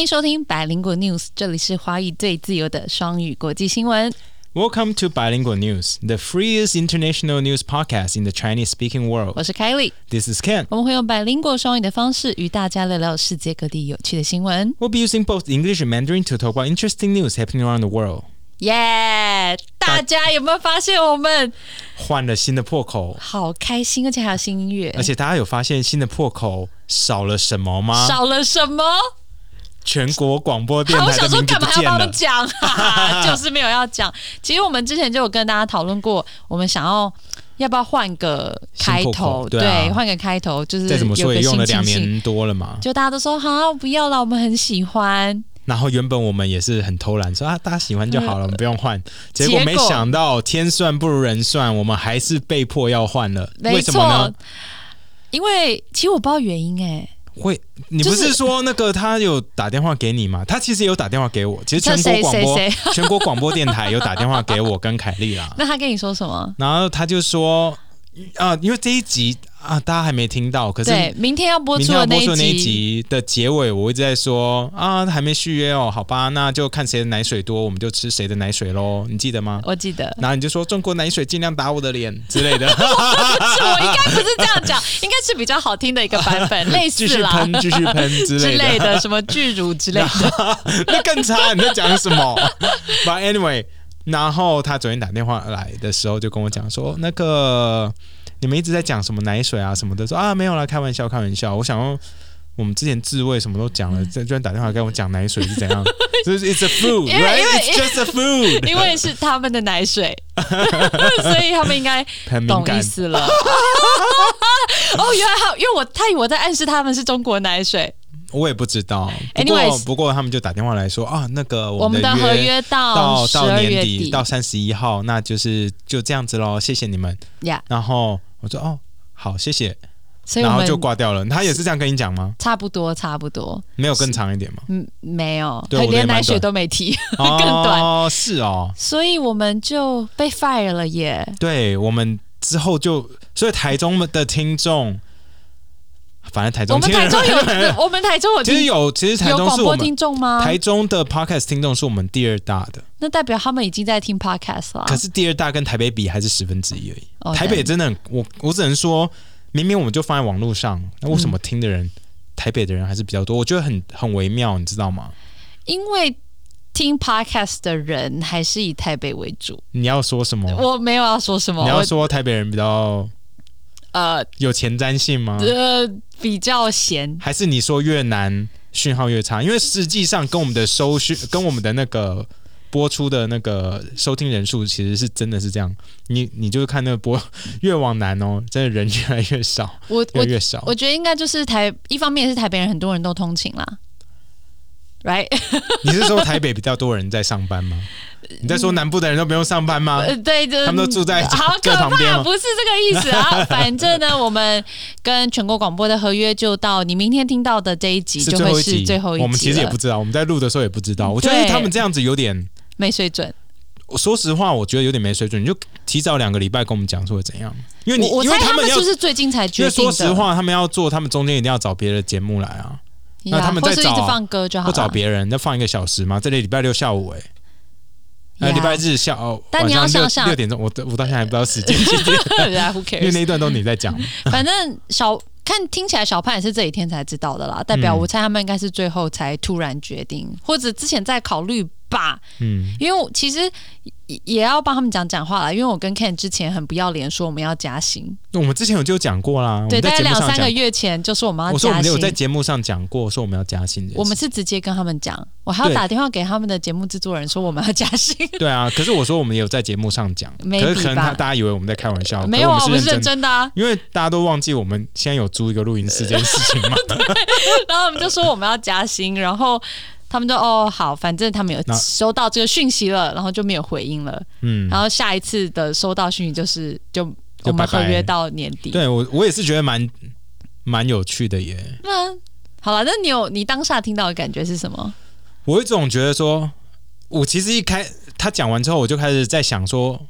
迎收听百灵果 News， 这里是华语最自由的双语国际新闻。 Welcome to Bilingual News, the freest international news podcast in the Chinese-speaking world. 我是 Kylie， This is Ken. 我们会用百灵果双语的方式与大家聊聊世界各地有趣的新闻。 We'll be using both English and Mandarin to talk about interesting news happening around the world. 耶！大家有没有发现我们换了新的破口？ 好开心，而且还有新音乐。 而且大家有发现新的破口少了什么吗？ 少了什么？ 全国广播电台的名字不见了。 我想说干嘛还要帮我们讲就是没有要讲。其实我们之前就有跟大家讨论过，我们想要不要换个开头？对，换个开头就是再怎么说也用了2年多了嘛。 就大家都说好不要了，我们很喜欢。 然后原本我们也是很偷懒，说大家喜欢就好了，我们不用换。结果没想到天算不如人算，我们还是被迫要换了。为什么呢？ 因为其实我不知道原因你不是说那个他有打电话给你吗？他其实有打电话给我，其实全国广播电台有打电话给我跟凯莉啦。 那他跟你说什么？ 然后他就说因为这一集大家还没听到，可是对明天要播出的那一集的结尾，我一直在说还没续约哦，好吧，那就看谁的奶水多，我们就吃谁的奶水咯，你记得吗？ 我记得。 然后你就说中国奶水尽量打我的脸之类的。 我应该不是这样讲，应该是比较好听的一个版本，类似啦， 继续喷之类的，什么巨乳之类的。 那更差，你在讲什么？But anyway， 然后他昨天打电话来的时候就跟我讲说，那个你们一直在讲什么奶水啊什么的，说没有啦，开玩笑。我想说我们之前自慰什么都讲了，居然打电话跟我讲奶水是怎样？就是 It's a food, right? It's just a food. 因为是他们的奶水，所以他们应该懂意思了。原来因为他以为我在暗示他们是中国奶水。 我也不知道，不过他们就打电话来说那个我们的合约到年底到31号，那就这样子咯，谢谢你们。然后我说好，谢谢。然后就挂掉了。他也是这样跟你讲吗？ 差不多。 没有更长一点吗？ 没有，连奶水都没提，更短。 是哦， 所以我们就被 fire 了耶。 对，我们之后所以台中的听众。反正台中听我们台中有其实台中是我们有广播听众吗？ 台中的 podcast 听众是我们第2大的， 那代表他们已经在听 podcast 了。 可是第2大跟台北比还是1/10而已。台北真的我只能说，明明我们就放在网络上，那为什么听的人台北的人还是比较多？我觉得很微妙，你知道吗？ 因为听 podcast 的人还是以台北为主。 你要说什么？ 我没有要说什么。 你要说台北人比较有前瞻性吗？ 比较闲， 还是你说越南讯号越差？因为实际上跟我们的收讯，跟我们的那个播出的那个收听人数，其实是真的是这样。你就是看那个越往南真的人越来越少，越来越少。 我觉得应该就是一方面是台北人很多人都通勤啦。Right？ 你是说台北比较多人在上班吗？你在说南部的人都不用上班吗？ 对， 他们都住在好可旁边吗？ 不是这个意思啊。反正呢，我们跟全国广播的合约就到你明天听到的这一集就会是最后一集了。 我们其实也不知道，我们在录的时候也不知道。我觉得他们这样子有点没水准。 说实话，我觉得有点没水准。你就提早2个礼拜跟我们讲说怎样？因为我猜他们是不是最近才决定的？ 因为说实话，他们要做，他们中间一定要找别的节目来啊。那他们再或是一直放歌就好了， 或找别人再放1个小时嘛。这里礼拜6下午礼拜日但你要想 6点钟，我到现在还不知道时间几点 ，Who cares？ 因为那一段都你在讲。 反正听起来小潘也是这几天才知道的啦，代表我猜他们应该是最后才突然决定，或者之前在考虑吧。因为其实也要帮他们讲话啦，因为我跟 Ken 之前很不要脸说我们要加薪。 我们之前就讲过啦， 对，大概2-3个月前就说我们要加薪。 我说我们有在节目上讲过，说我们要加薪。 我们是直接跟他们讲，我还要打电话给他们的节目制作人说我们要加薪。 对啊，可是我说我们也有在节目上讲，可是可能大家以为我们在开玩笑， 没有啊，我们是认真的啊。 因为大家都忘记我们现在有租一个录音室这件事情嘛。 然后我们就说我们要加薪，然后他们就好，反正他们有收到这个讯息了，然后就没有回应了。然后下一次的收到讯息就我们合约到年底。 对，我也是觉得蛮有趣的耶。 好了，那你当下听到的感觉是什么？ 我有一种觉得说，我其实他讲完之后，我就开始在想说，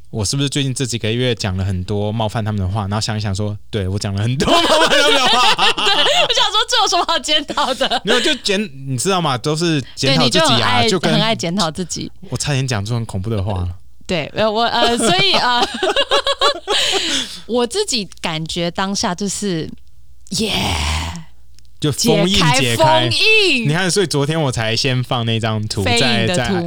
我是不是最近这几个月讲了很多冒犯他们的话，然后想一想说，对，我讲了很多冒犯他们的话。 对，我想说这有什么好检讨的？ 没有，就你知道吗？都是检讨自己啊，就很爱检讨自己。 我差点讲出很恐怖的话了。 对，所以我自己感觉当下就是就封印解开， 你看，所以昨天我才先放那张图在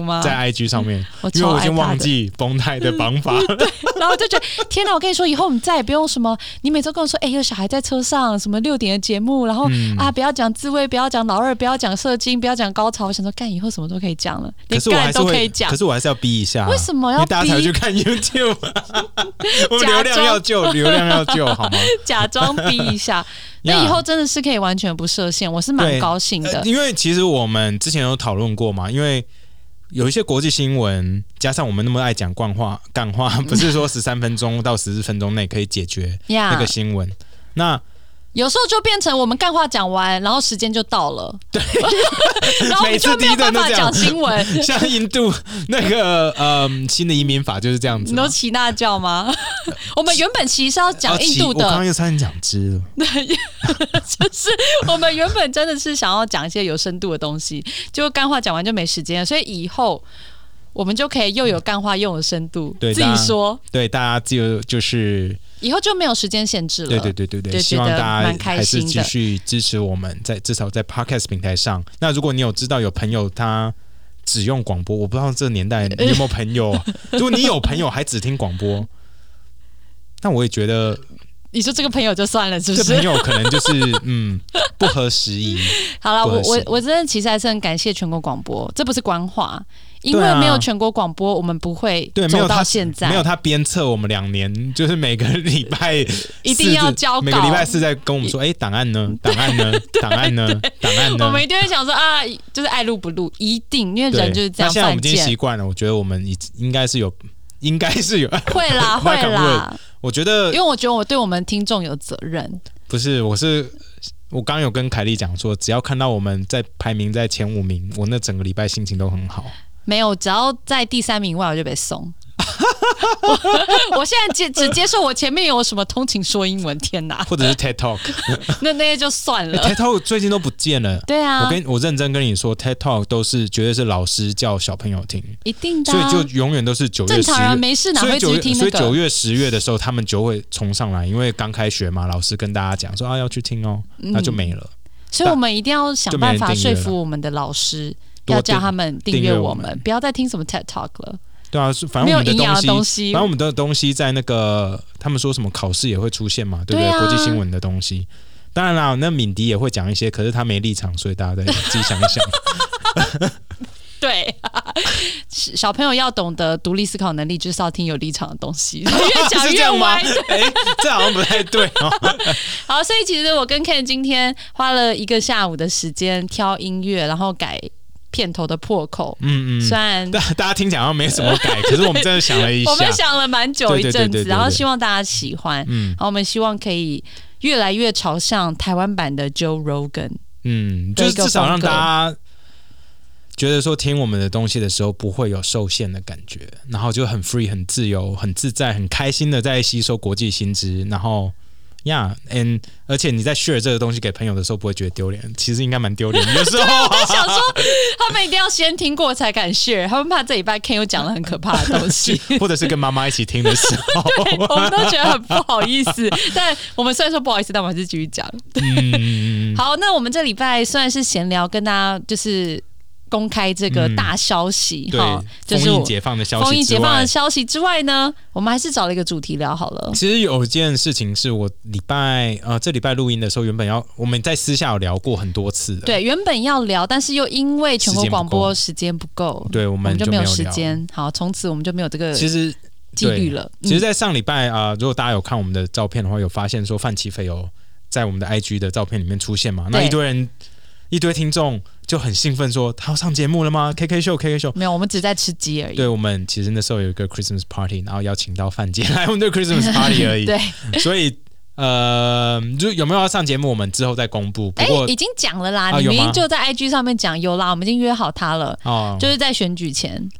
IG 上面，因为我已经忘记绷带的绑法了。 对，然后我就觉得天哪！我跟你说，以后我们再也不用什么，你每次跟我说，有小孩在车上，什么6点的节目，然后不要讲自慰，不要讲老二，不要讲射精，不要讲高潮。我想说，干以后什么都可以讲了，连干都可以讲。 可是我还是要逼一下， 为什么要逼？ 大家才去看 YouTube， 我们流量要救，好吗？ 假装逼一下。那以后真的是可以完全不设限，我是蛮高兴的。 因为其实我们之前有讨论过嘛，因为有一些国际新闻，加上我们那么爱讲干话，不是说13分钟到14分钟内可以解决那个新闻。那有时候就变成我们干话讲完，然后时间就到了，对，然后我们就没有办法讲新闻。 像印度那个新的移民法就是这样子。 你都起那叫吗？我们原本其实是要讲印度的， 我刚刚又差点讲汁了。 对，就是我们原本真的是想要讲一些有深度的东西，结果干话讲完就没时间了，所以以后我们就可以又有干话又有深度。 对， 自己说， 对大家就是以后就没有时间限制了。 对，希望大家还是继续支持我们，至少在 Podcast 平台上。那如果你有知道有朋友他只用广播，我不知道这个年代你有没有朋友如果你有朋友还只听广播，那我也觉得。 你说这个朋友就算了，是不是？ 这朋友可能就是不合时宜。 好了，我真的其实还是很感谢全国广播，这不是官话，因为没有全国广播，我们不会走到现在。 没有他鞭策我们2年，就是每个礼拜一定要交稿， 每个礼拜4在跟我们说，档案呢？档案呢？档案呢？档案呢？ 我们一定会想说就是爱录不录，一定，因为人就是这样犯贱。那现在我们已经习惯了，我觉得我们应该是有，会啦。 我觉得， 因为我觉得我对我们听众有责任。 不是，我刚有跟凯莉讲说，只要看到我们在排名在前5名，我那整个礼拜心情都很好。 没有，只要在第3名外，我就被送。我现在只接受我前面有什么通勤说英文，天哪！ 或者是 TED Talk， 那些就算了。 TED Talk 最近都不见了。 对啊， 我认真跟你说 ，TED Talk 绝对是老师教小朋友听， 一定的， 所以就永远都是9月10月。 正常人没事哪会去听那个？ 所以9月10月的时候，他们就会冲上来，因为刚开学嘛，老师跟大家讲说要去听哦，那就没了。 所以我们一定要想办法说服我们的老师，要叫他们订阅我们，不要再听什么 TED Talk 了。 对啊，反正我们的东西，反正我们的东西在那个他们说什么考试也会出现嘛，对不对？国际新闻的东西，当然啦，那敏迪也会讲一些，可是他没立场，所以大家再自己想一想。 对，小朋友要懂得独立思考能力，就是要听有立场的东西。越讲越歪， 这好像不太对哦。 好，所以其实我跟 Ken 今天花了1个下午的时间挑音乐，然后改片头的破口。虽然大家听起来好像没什么改，可是我们真的想了一下， 我们想了蛮久一阵子，然后希望大家喜欢。然后我们希望可以越来越朝向台湾版的 Joe Rogan。 就是至少让大家觉得说听我们的东西的时候不会有受限的感觉，然后就很 free 很自由很自在很开心的在吸收国际新知，然后而且你在 share 这个东西给朋友的时候不会觉得丢脸，其实应该蛮丢脸的。有时候我在想说他们一定要先听过才敢 share， 他们怕这礼拜 Ken 又讲了很可怕的东西或者是跟妈妈一起听的时候我们都觉得很不好意思，但我们虽然说不好意思，但我们还是继续讲。好，那我们这礼拜虽然是闲聊，跟大家就是公开这个大消息， 就是封印解放的消息之外呢，我们还是找了一个主题聊好了。 其实有一件事情是我这礼拜录音的时候，原本我们在私下有聊过很多次的， 对，原本要聊，但是又因为全国广播时间不够， 对，我们就没有时间。好，从此我们就没有这个纪律了。 其实在上礼拜如果大家有看我们的照片的话，有发现说范琪斐有在我们的 IG 的照片里面出现嘛？那一堆听众就很兴奋说他要上节目了吗 ？KK 秀没有， 我们只在吃鸡而已。 对，我们其实那时候有一个 Christmas party， 然后邀请到范姐来我们的 Christmas party 而已。对，所以就有没有要上节目，我们之后再公布。不过已经讲了啦，你明明就在 IG 上面讲有啦，我们已经约好他了。就是在选举前。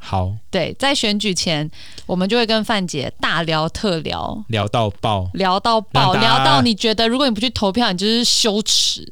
好， 对，在选举前，我们就会跟范姐大聊特聊， 聊到爆， 聊到你觉得如果你不去投票，你就是羞耻。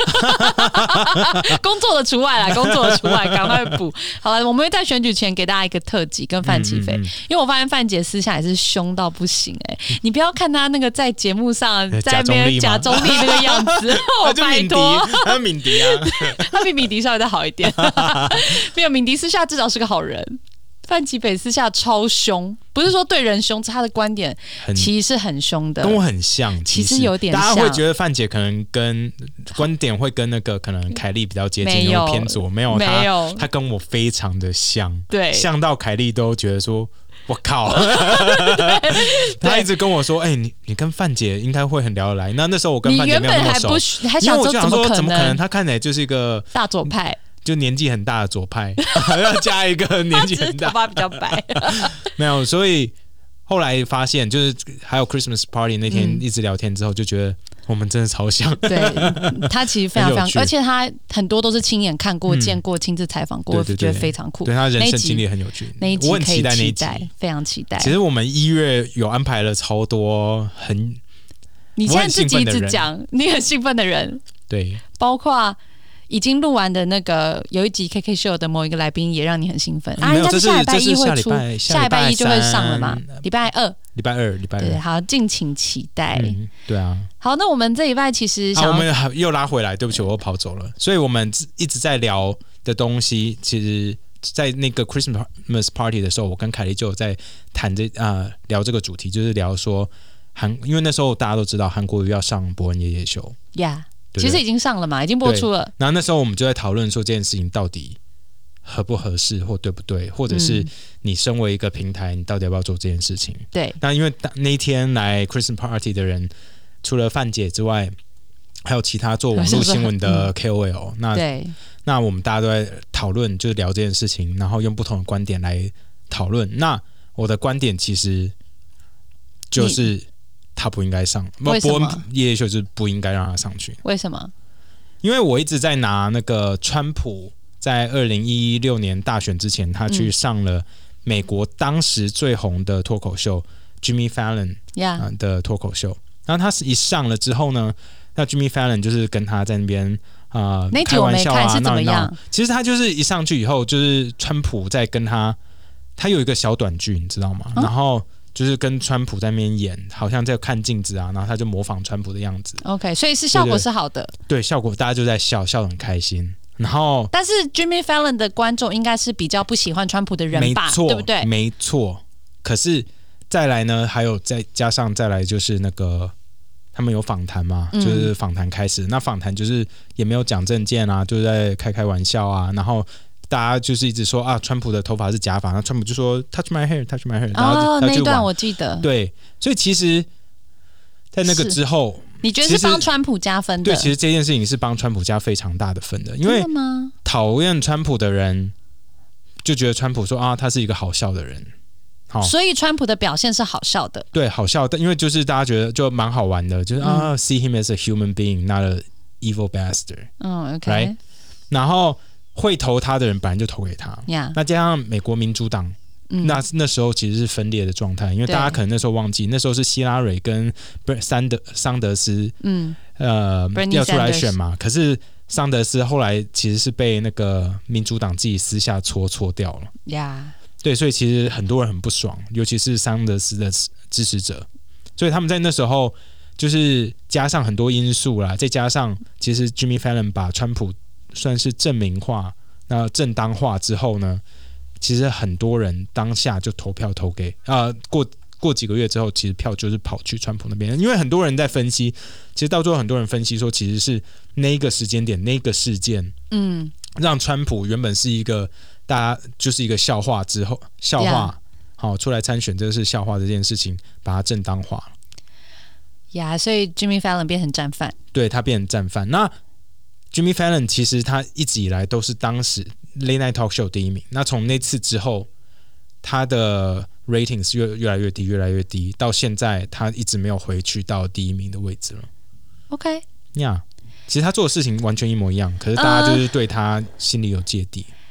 工作的除外啦，工作的除外，赶快补。好了，我们会在选举前给大家一个特辑跟范琪斐，因为我发现范姐私下也是凶到不行你不要看她那个在节目上在那边假中立那个样子，我拜托， 他敏迪啊， 他比敏迪稍微再好一点，没有敏迪私下至少是个好人。范琪斐私下超凶，不是说对人凶，他的观点其实是很凶的， 跟我很像。 其实有点像， 大家会觉得范姐可能跟观点会跟那个可能凯莉比较接近，有偏左，没有，他跟我非常的像， 对， 像到凯莉都觉得说。我靠！他一直跟我说：“你跟范姐应该会很聊得来。”那时候我跟范姐没有那么熟， 还想说怎么可能？他看起来就是一个大左派。 就年纪很大的左派，还要加一个年纪很大， 头发比较白。 没有，所以后来发现，就是还有 Christmas Party 那天一直聊天之后，就觉得我们真的超像。 对，他其实非常非常，而且他很多都是亲眼看过、见过、亲自采访过，觉得非常酷。 对他人生经历很有趣， 那一集我很期待那一集，非常期待。 其实我们1月有安排了超多你现在自己一直讲，你很兴奋的人， 对， 包括。已经录完的那个有一集 KK 秀的某一个来宾也让你很兴奋啊！应该是下礼拜一会出，下礼拜一就会上了嘛？礼拜二，对，好，敬请期待。 对啊， 好，那我们这礼拜其实我们又拉回来，对不起，我又跑走了。所以我们一直在聊的东西，其实，在那个 Christmas Party 的时候，我跟凯莉就有在谈聊这个主题，就是聊说因为那时候大家都知道韩国瑜要上伯恩夜夜秀呀。其实已经上了嘛，已经播出了。 然后那时候我们就在讨论说这件事情到底合不合适，或对不对，或者是你身为一个平台，你到底要不要做这件事情？ 对。 那因为那一天来 Christmas Party 的人，除了范姐之外，还有其他做网络新闻的 KOL。那我们大家都在讨论，就是聊这件事情，然后用不同的观点来讨论。那我的观点其实就是。他不应该上，伯恩夜夜秀就是不应该让他上去。 为什么？ 因为我一直在拿那个川普在2016年大选之前，他去上了美国当时最红的脱口秀 Jimmy Fallon 的脱口秀。然后他一上了之后呢，那 Jimmy Fallon 就是跟他在那边那集我没看是怎么样？ 其实他就是一上去以后，就是川普在跟他有一个小短剧，你知道吗？然后。就是跟川普在那边演，好像在看镜子啊，然后他就模仿川普的样子。 OK， 所以是效果是好的。 对，效果大家就在笑得很开心。然后， 但是 Jimmy Fallon 的观众应该是比较不喜欢川普的人吧？对不对？ 没错。可是再来呢，还有再加上再来就是那个他们有访谈嘛，就是访谈开始。那访谈就是也没有讲政见啊，就是在开玩笑啊，然后。大家就是一直说啊，川普的头发是假发，然后川普就说 touch my hair， 然后那一段我记得。 对，所以其实，在那个之后， 你觉得是帮川普加分的？ 对，其实这件事情是帮川普加非常大的分的，因为讨厌川普的人就觉得川普说啊，他是一个好笑的人， 所以川普的表现是好笑的， 对，好笑的，因为就是大家觉得就蛮好玩的，就是see him as a human being, not a evil bastard。 OK， right? 然后。会投他的人本来就投给他，那加上美国民主党，那时候其实是分裂的状态，因为大家可能那时候忘记，那时候是希拉蕊跟桑德斯，要出来选嘛。可是桑德斯后来其实是被那个民主党自己私下搓掉了，对，所以其实很多人很不爽，尤其是桑德斯的支持者，所以他们在那时候就是加上很多因素啦，再加上其实 Jimmy Fallon 把川普算是正名化、那正当化之后呢，其实很多人当下就投票投给过几个月之后，其实票就是跑去川普那边，因为很多人在分析，其实到最后很多人分析说，其实是那一个时间点、那个事件，让川普原本是一个大家就是一个笑话之后，笑话好出来参选，这个是笑话这件事情，把它正当化了。 所以 Jimmy Fallon 变成战犯， 对他变成战犯。那Jimmy Fallon 其实他一直以来都是当时 Late Night Talk Show 第一名。那从那次之后，他的 rating 是越来越低，越来越低，到现在他一直没有回去到第一名的位置了。 OK， 其实他做的事情完全一模一样，可是大家就是对他心里有芥蒂。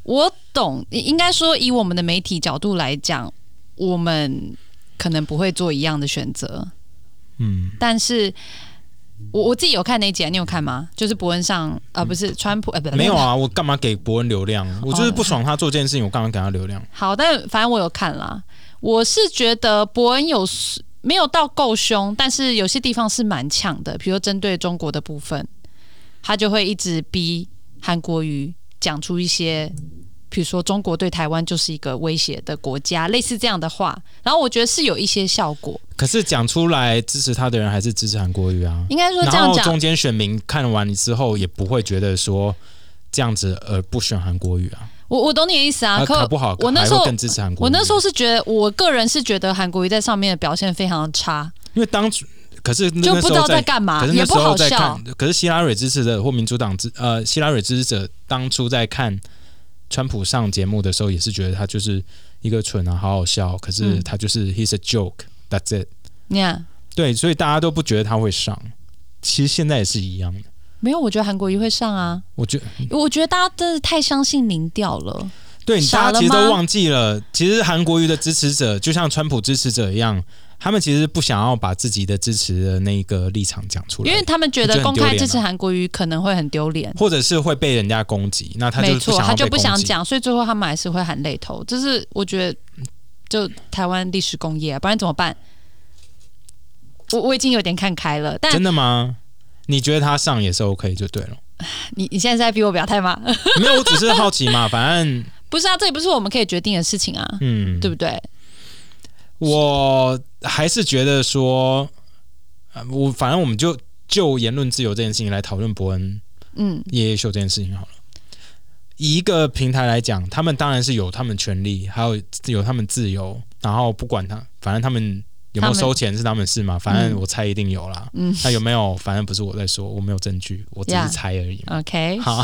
我懂，应该说以我们的媒体角度来讲，我们可能不会做一样的选择。但是我自己有看那一集，你有看吗？就是伯恩上不是川普没有啊，我干嘛给伯恩流量？我就是不爽他做这件事情，我干嘛给他流量？ 好，但反正我有看啦。我是觉得伯恩没有到够凶，但是有些地方是蛮呛的，比如针对中国的部分，他就会一直逼韩国瑜讲出一些，比如说中国对台湾就是一个威胁的国家，类似这样的话。然后我觉得是有一些效果。 可是讲出来支持他的人还是支持韩国瑜啊。 应该说这样讲， 然后中间选民看完之后也不会觉得说这样子而不选韩国瑜啊。 我懂你的意思啊， 可不好，我那时候更支持韩国瑜。 我那时候是觉得，我个人是觉得韩国瑜在上面的表现非常的差， 因为可是那就不知道在干嘛，也不好笑。 可是希拉蕊支持者或民主党希拉蕊支持者当初在看川普上节目的时候，也是觉得他就是一个蠢啊，好好笑。可是他就是 he's a joke，that's it。对，所以大家都不觉得他会上。其实现在也是一样的。 没有，我觉得韩国瑜会上啊。我觉得大家真的太相信民调了。 对，大家其实都忘记了，其实韩国瑜的支持者就像川普支持者一样，他们其实不想要把自己的支持的那个立场讲出来， 因为他们觉得公开支持韩国瑜可能会很丢脸， 或者是会被人家攻击，那他就不想要被攻击。没错， 他就不想讲，所以最后他们还是会喊累头。这是我觉得就台湾历史工业啊，不然怎么办？我已经有点看开了，但真的吗？你觉得他上也是 OK 就对了。 你现在是在逼我表态吗？ 没有，我只是好奇嘛，反正不是啊，这也不是我们可以决定的事情啊，对不对？ 我还是觉得说，反正我们就言论自由这件事情来讨论伯恩夜夜秀这件事情好了。以一个平台来讲，他们当然是有他们权利，还有他们自由，然后不管反正他们有没有收钱是他们事嘛，反正我猜一定有啦。那有没有，反正不是我在说，我没有证据，我只是猜而已。 OK， 好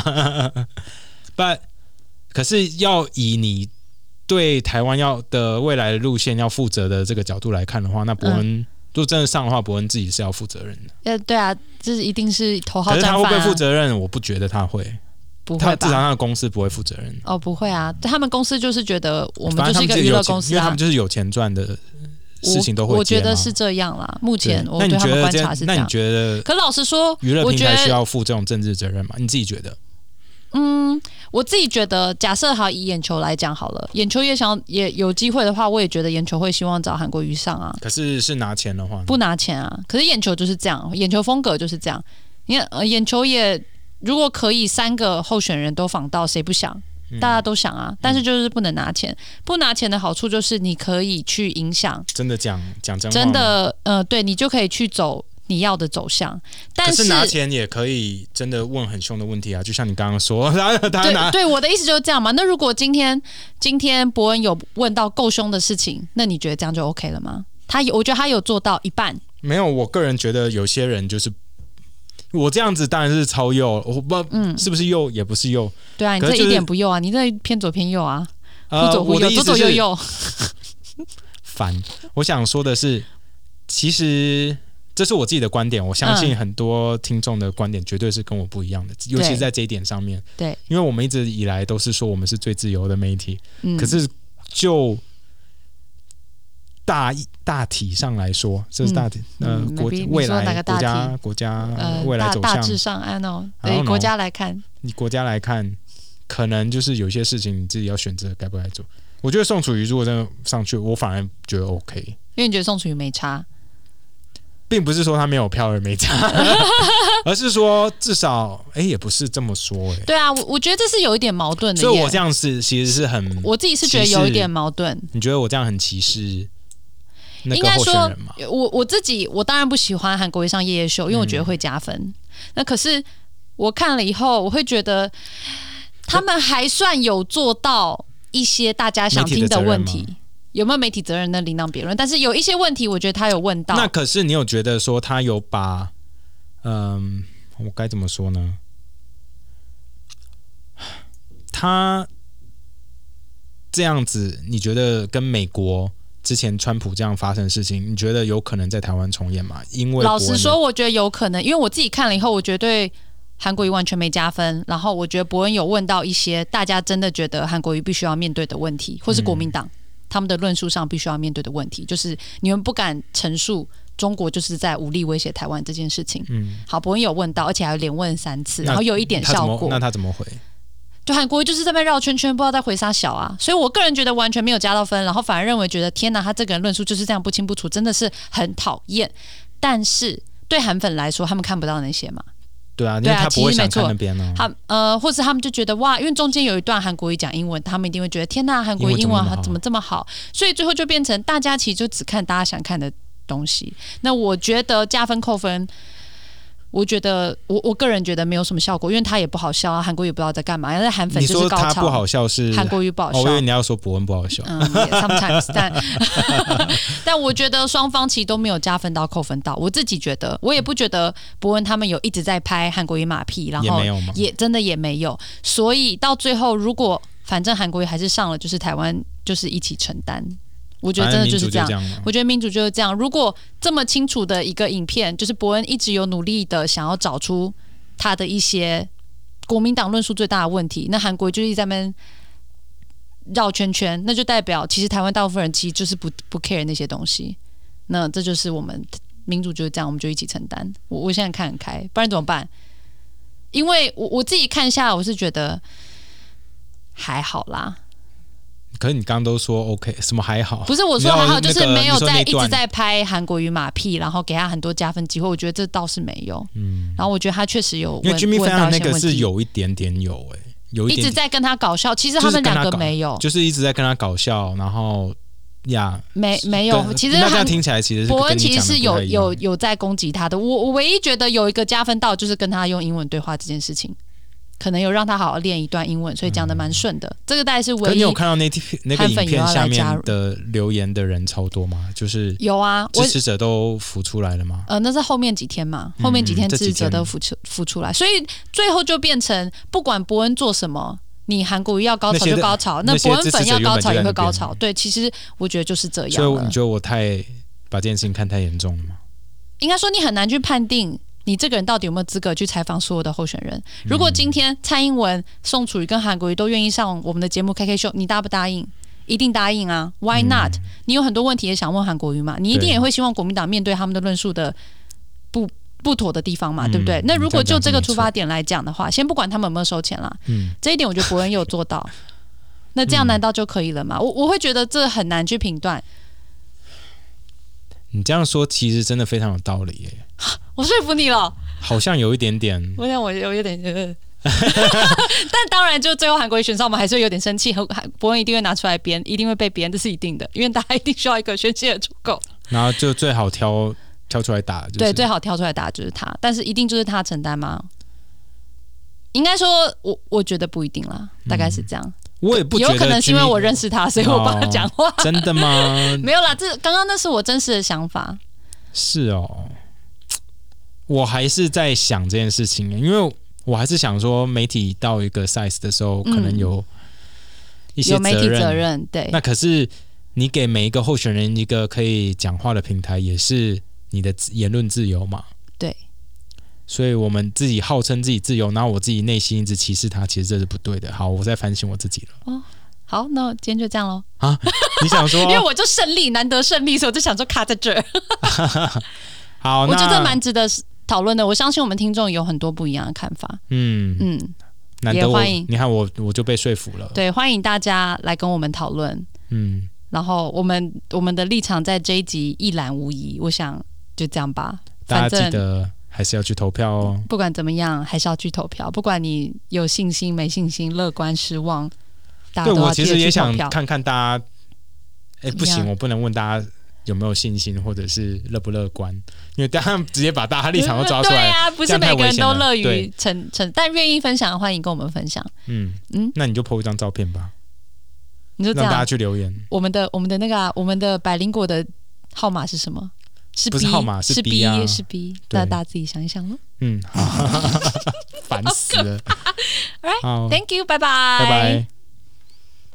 ，But 可是要以你对台湾的未来的路线要负责的这个角度来看的话，那伯恩如果真的上的话，伯恩自己是要负责任的。 对啊，这一定是头号战犯啊。 可是他会不会负责任？我不觉得他会。 不会吧， 至少他的公司不会负责任。 哦，不会啊，他们公司就是觉得我们就是一个娱乐公司， 因为他们就是有钱赚的事情都会接嘛。 我觉得是这样啦。目前我对他们观察是这样。 那你觉得？ 可老实说， 娱乐平台需要负这种政治责任吗？你自己觉得？ 我自己觉得，假设好以眼球来讲好了，眼球也有机会的话，我也觉得眼球会希望找韩国瑜上啊。 可是拿钱的话， 不拿钱啊。可是眼球就是这样，眼球风格就是这样。你看，眼球也。如果可以3个候选人都访到，谁不想？大家都想啊，但是就是不能拿钱。不拿钱的好处就是你可以去影响， 真的讲真话， 真的对你就可以去走你要的走向。但是拿钱也可以真的问很凶的问题啊，就像你刚刚说， 对，我的意思就是这样嘛。那如果今天伯恩有问到够凶的事情，那你觉得这样就 OK 了吗？我觉得他有做到一半。 没有，我个人觉得有些人就是。我这样子当然是超右，我不是不是右，也不是右。 对啊，你这一点不右啊，你这偏左偏右啊，忽左忽右，左左右右。 烦。我想说的是，其实这是我自己的观点，我相信很多听众的观点绝对是跟我不一样的，尤其是在这一点上面。 对， 因为我们一直以来都是说我们是最自由的媒体，可是就大体上来说，这是大体未来国家未来走向大致上按对国家来看， 你国家来看，可能就是有些事情你自己要选择该不该做。我觉得宋楚瑜如果真的上去，我反而觉得 OK， 因为你觉得宋楚瑜没差， 并不是说他没有票而没差，而是说至少也不是这么说对啊，我觉得这是有一点矛盾的， 所以我这样其实是很， 我自己是觉得有一点矛盾。 你觉得我这样很歧视？ 应该说，我当然不喜欢韩国瑜上夜夜秀，因为我觉得会加分。那可是我看了以后，我会觉得他们还算有做到一些大家想听的问题。有没有媒体责任呢？另当别论。但是有一些问题，我觉得他有问到。 那可是你有觉得说他有把，我该怎么说呢？他这样子，你觉得跟美国之前川普这样发生的事情，你觉得有可能在台湾重演吗？因为老实说，我觉得有可能，因为我自己看了以后，我绝对韩国瑜完全没加分，然后我觉得伯恩有问到一些大家真的觉得韩国瑜必须要面对的问题，或是国民党他们的论述上必须要面对的问题，就是你们不敢陈述中国就是在武力威胁台湾这件事情。好，伯恩有问到，而且还连问3次，然后有一点效果。 那他怎么回？ 就韩国瑜就是在那边绕圈圈，不知道在回啥小啊，所以我个人觉得完全没有加到分，然后反而认为觉得天哪，他这个人论述就是这样不清不楚，真的是很讨厌。但是对韩粉来说，他们看不到那些嘛。 对啊，因为他不会想看那边哦。 或者他们就觉得哇，因为中间有一段韩国瑜讲英文，他们一定会觉得天哪，韩国瑜英文怎么这么好？所以最后就变成大家其实就只看大家想看的东西。那我觉得加分扣分，我觉得我个人觉得没有什么效果，因为他也不好笑啊，韩国瑜也不知道在干嘛。但是韩粉就是高潮。 你说他不好笑是韩国瑜不好笑， 我以为你要说伯恩不好笑。 sometimes 但我觉得双方其实都没有加分到扣分到。我自己觉得，我也不觉得伯恩他们有一直在拍韩国瑜马屁，然后也真的也没有。所以到最后，如果反正韩国瑜还是上了，就是台湾就是一起承担。我觉得真的就是这样，我觉得民主就是这样。如果这么清楚的一个影片，就是伯恩一直有努力的想要找出他的一些国民党论述最大的问题，那韩国就一直在那边绕圈圈，那就代表其实台湾大部分人其实就是不 care 那些东西。那这就是我们民主就是这样，我们就一起承担。我现在看很开，不然怎么办？因为我自己看下来，我是觉得还好啦。 可是你刚刚都说 OK， 什么还好？ 不是我说还好，就是没有一直在拍韩国瑜马屁，然后给他很多加分机会。我觉得这倒是没有。然后我觉得他确实有问， 因为 Jimmy Fallon 那个是有一点点有有一点一直在跟他搞笑。其实他们两个没有， 就是一直在跟他搞笑，然后呀， 没有。其实那这样听起来，其实伯恩其实是有在攻击他的。我唯一觉得有一个加分到，就是跟他用英文对话这件事情。可能有让他好好练一段英文，所以讲的蛮顺的。这个大概是唯一。可你有看到那个影片下面的留言的人超多吗？就是有啊， 支持者都浮出来了吗？ 那是后面几天嘛，后面几天支持者都浮出来，所以最后就变成不管伯恩做什么，你韩国瑜要高潮就高潮，那伯恩粉要高潮也会高潮。对，其实我觉得就是这样。 所以你觉得我把这件事情看太严重了吗？ 应该说你很难去判定。你这个人到底有没有资格去采访所有的候选人？如果今天蔡英文、宋楚瑜跟韩国瑜都愿意上我们的节目 KK 秀，你答不答应？一定答应啊 ！Why not？你有很多问题也想问韩国瑜嘛？你一定也会希望国民党面对他们的论述的不妥的地方嘛，对不对？那如果就这个出发点来讲的话，先不管他们有没有收钱啦，这一点我觉得伯恩有做到。那这样难道就可以了吗？我会觉得这很难去评断。 你这样说其实真的非常有道理耶。 我说服你了， 好像有一点点。 我想我有点但当然，就最后韩国瑜选上，我们还是会有点生气。伯恩一定会拿出来编，一定会被编，这是一定的，因为大家一定需要一个宣泄的出口。 然后就最好挑出来打，就是， 对，最好挑出来打就是他，但是一定就是他承担吗？应该说，我觉得不一定啦，大概是这样。 我也不觉得， 有可能是因为我认识他，所以我帮他讲话。 真的吗？ 没有啦，刚刚那是我真实的想法。 是哦，我还是在想这件事情，因为我还是想说，媒体到一个 size 的时候，可能有一些有媒体责任，对。 那可是你给每一个候选人一个可以讲话的平台，也是你的言论自由嘛？ 对。 所以我们自己号称自己自由，然后我自己内心一直歧视他，其实这是不对的。好，我在反省我自己了。 哦，好，那今天就这样咯。 啊，你想说？ 因为我就胜利，难得胜利，所以我就想说卡在这儿。 好， 我觉得蛮值得讨论的。我相信我们听众有很多不一样的看法。 难得欢迎。你看我就被说服了。 对，欢迎大家来跟我们讨论。然后我们的立场在这一集一览无遗。我想就这样吧。 大家记得还是要去投票哦。 不管怎么样，还是要去投票。不管你有信心没信心，乐观失望，大家都要记得去投票。对，我其实也想看看大家。不行，我不能问大家有没有信心，或者是乐不乐观，因为大家直接把大家立场都抓出来。 对啊，不是每个人都乐于但愿意分享，欢迎跟我们分享。 那你就 po 一张照片吧， 你就这样让大家去留言。 我们的那个我们的百灵果的号码是什么？是 B， 不是号码是 B 啊， 是 B， 大家自己想一想咯。 烦死了。 All right， Thank you， 拜拜， 拜拜。